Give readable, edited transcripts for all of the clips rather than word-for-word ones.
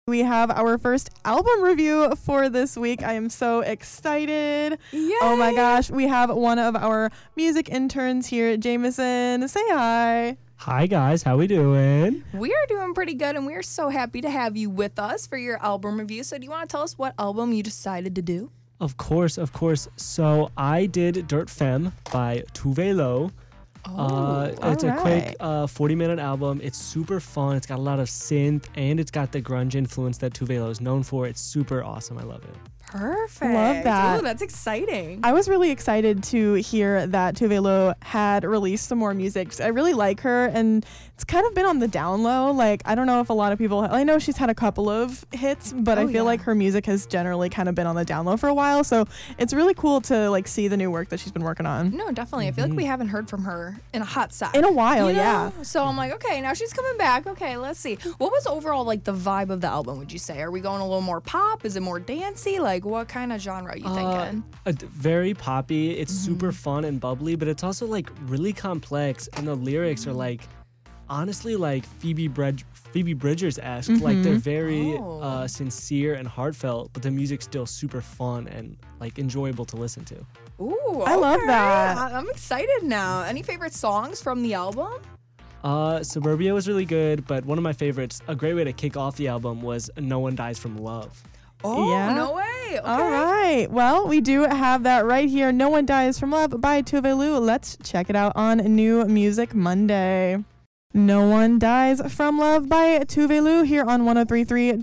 We have our first album review for this week. I am so excited. Yay! Oh my gosh. We have one of our music interns here, Jameson. Say hi. Hi guys, how we doing? We are doing pretty good, and we are so happy to have you with us for your album review. So do you want to tell us what album you decided to do? Of course. So I did Dirt Femme by Tove Lo. It's a quick 40-minute album. It's super fun. It's got a lot of synth, and it's got the grunge influence that Tove Lo is known for. It's super awesome. I love it. Perfect. Love that. Ooh, that's exciting. I was really excited to hear that Tove Lo had released some more music. I really like her, and it's kind of been on the down low. Like, I don't know if a lot of people, I know she's had a couple of hits, but I feel like her music has generally kind of been on the down low for a while. So it's really cool to like see the new work that she's been working on. No, definitely. I feel like we haven't heard from her in a hot sec. In a while, you know? yeah. So I'm like, okay, now she's coming back. Okay, let's see. What was overall like the vibe of the album, would you say? Are we going a little more pop? Is it more dancey? Like, what kind of genre are you thinking? Very poppy. It's super fun and bubbly, but it's also like really complex, and the lyrics are like, honestly, like Phoebe Bridgers-esque. Like they're very sincere and heartfelt, but the music's still super fun and like enjoyable to listen to. Ooh, I love that. I'm excited now. Any favorite songs from the album? Suburbia was really good, but one of my favorites, a great way to kick off the album, was No One Dies from Love. Oh, Yeah. no way. Okay. All right. Well, we do have that right here. No One Dies from Love by Tove Lo. Let's check it out on New Music Monday. No One Dies from Love by Tove Lo here on 103.3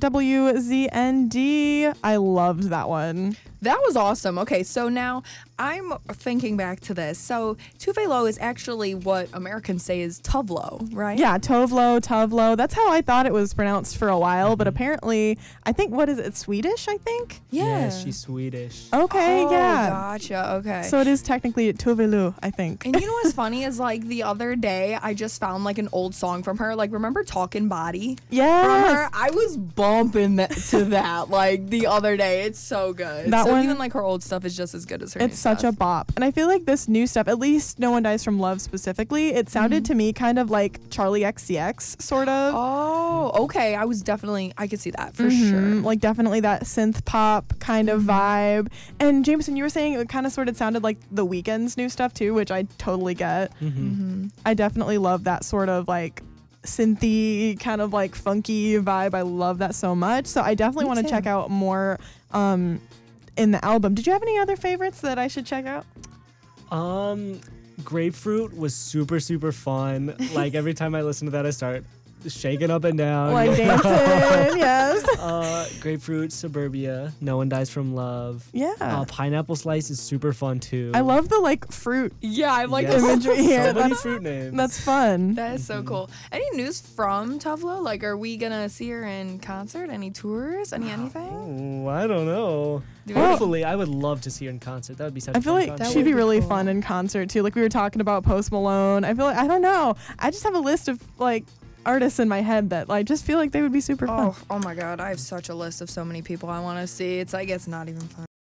WZND. I loved that one. That was awesome. Okay, so now I'm thinking back to this. So Tove Lo is actually what Americans say is Tovlo, right? Yeah, Tovlo. That's how I thought it was pronounced for a while, but apparently, I think, what is it, Swedish, I think? Yeah. She's Swedish. Okay, Oh, yeah. gotcha. Okay. So it is technically Tove Lo, I think. And you know what's funny is like the other day I just found like an old song from her. Like, remember Talkin' Body? From Yes. her? I was bumping to that like the other day. It's so good. That so one- even like her old stuff is just as good as her new It's such a stuff. bop. And I feel like this new stuff, at least No One Dies from Love specifically, it sounded to me kind of like Charlie XCX, sort of. Oh, okay. I could see that for sure. Like definitely that synth pop kind of vibe. And Jameson, you were saying it kind of sort of sounded like The Weeknd's new stuff too, which I totally get. I definitely love that sort of like synthy kind of like funky vibe. I love that so much. So I definitely want to too. check out more in the album. Did you have any other favorites that I should check out? Grapefruit was super, super fun. Like every time I listen to that, I start shaking up and down. Like dancing, yes. Grapefruit, Suburbia, No One Dies from Love. Yeah. Pineapple Slice is super fun too. I love the like fruit Yeah, I like Yes. the imagery here. So many That's, fruit names. that's fun. That is so cool. Any news from Tovlo? Like, are we gonna see her in concert? Any tours? Anything? Oh, I don't know. Hopefully, I would love to see her in concert. That would be such I a feel fun like concert. she'd would be be really cool. fun in concert too. Like we were talking about Post Malone. I feel like, I don't know. I just have a list of like artists in my head that I just feel like they would be super fun. Oh my God! I have such a list of so many people I want to see. It's like it's not even fun.